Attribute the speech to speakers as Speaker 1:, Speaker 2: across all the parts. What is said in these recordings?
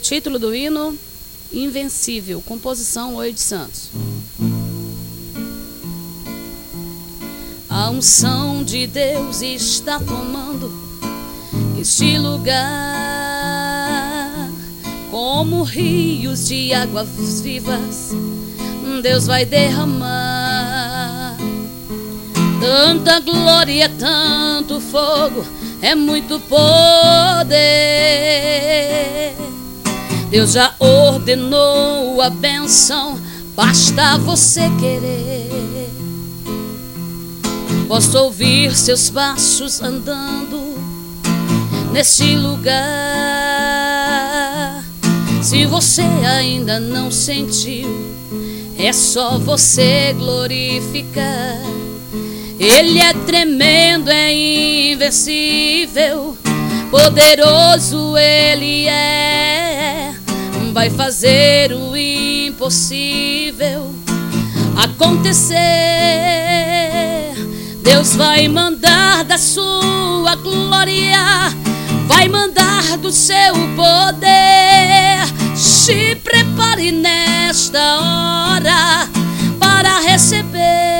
Speaker 1: Título do hino: Invencível, composição Oi de Santos. A unção de Deus está tomando este lugar, como rios de águas vivas Deus vai derramar. Tanta glória, tanto fogo, é muito poder. Deus já ordenou a bênção, basta você querer. Posso ouvir seus passos andando neste lugar. Se você ainda não sentiu, é só você glorificar. Ele é tremendo, é invencível, poderoso Ele é. Vai fazer o impossível acontecer. Deus vai mandar da sua glória, vai mandar do seu poder. Se prepare nesta hora para receber.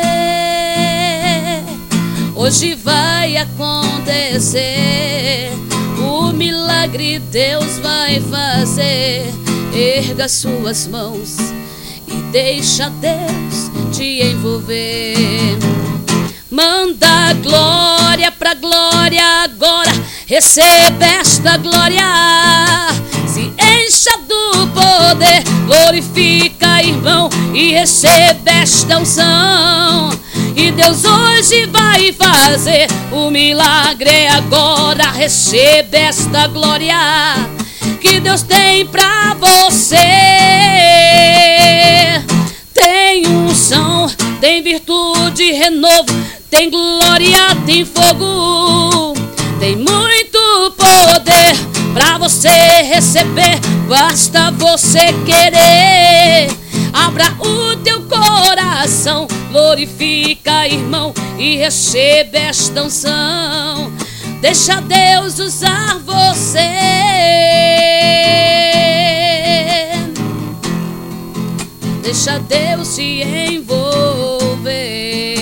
Speaker 1: Hoje vai acontecer o milagre, Deus vai fazer. Erga suas mãos e deixa Deus te envolver. Manda glória pra glória agora, receba esta glória. Se encha do poder, glorifica, irmão, e receba esta unção. E Deus hoje vai fazer o milagre agora. Receba esta glória que Deus tem pra você. Tem unção, tem virtude, renovo, tem glória, tem fogo, tem muito poder pra você receber. Basta você querer. Abra o teu coração, glorifica, irmão, e receba esta unção. Deixa Deus usar você. Deixa Deus te envolver.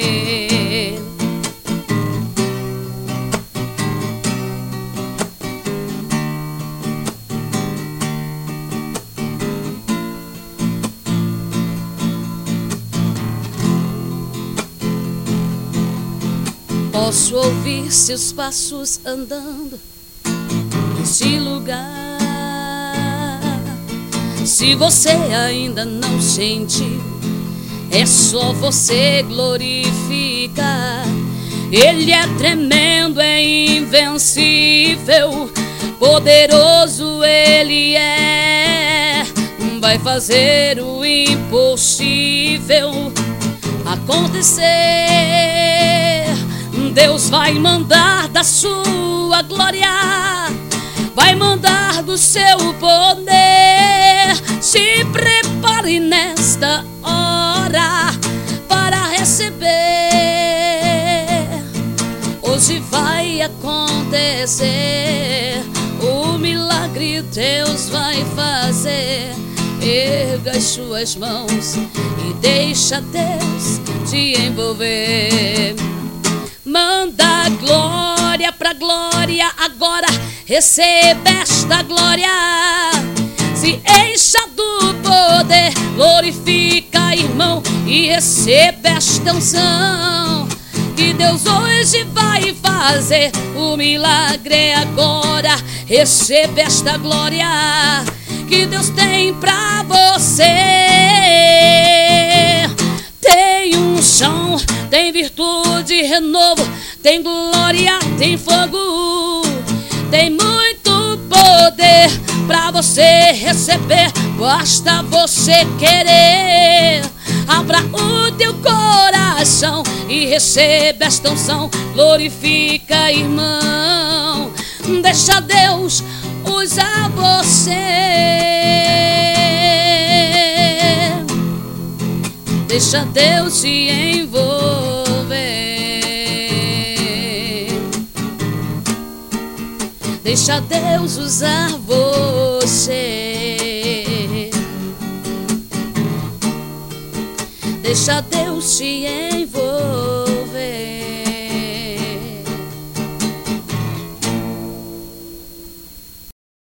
Speaker 1: Posso ouvir seus passos andando neste lugar. Se você ainda não sentiu, é só você glorificar. Ele é tremendo, é invencível, poderoso Ele é. Vai fazer o impossível acontecer. Deus vai mandar da sua glória, vai mandar do seu poder. Se prepare nesta hora para receber. Hoje vai acontecer o milagre, Deus vai fazer. Erga as suas mãos e deixa Deus te envolver. Manda glória pra glória agora, receba esta glória. Se encha do poder, glorifica, irmão, e receba esta unção. Que Deus hoje vai fazer o milagre agora. Receba esta glória que Deus tem pra você. Tem unção, tem virtude, renovo, tem glória, tem fogo, tem muito poder pra você receber. Basta você querer. Abra o teu coração e receba esta unção. Glorifica, irmão, deixa Deus usar você. Deixa Deus te envolver. Deixa Deus usar você. Deixa Deus te envolver.